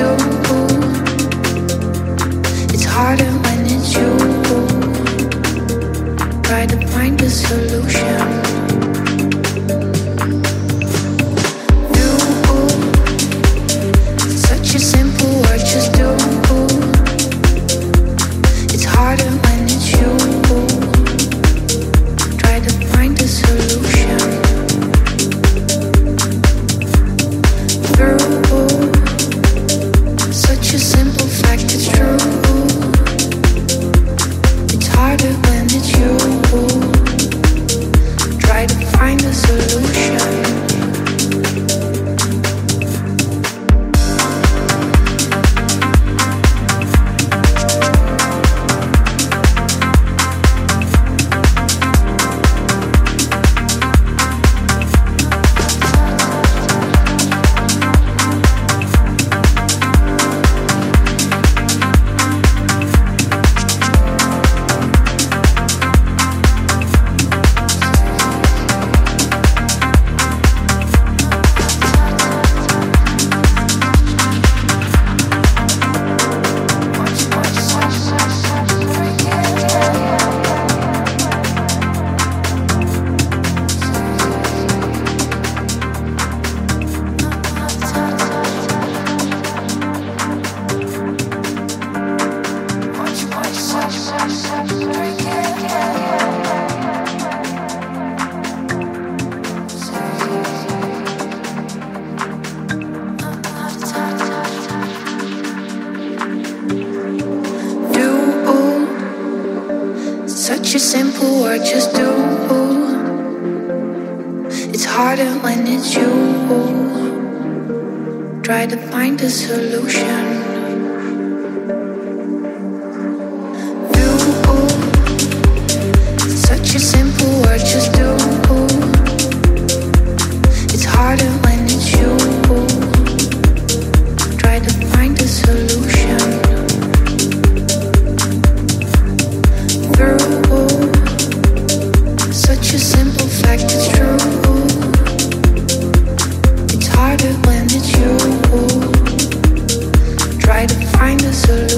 It's harder when it's you. Try to find a solution. Do, such a simple word, just do. It's harder when it's you. Try to find a solution. Such a simple fact, it's true. It's harder when it's you. Try to find a solution. Such a simple word, just do. It's harder when it's you. Try to find a solution. Do. Such a simple word, just do. It's harder when it's you. Try to find a solution. Such a simple fact, it's true. It's harder when it's you. Try to find a solution.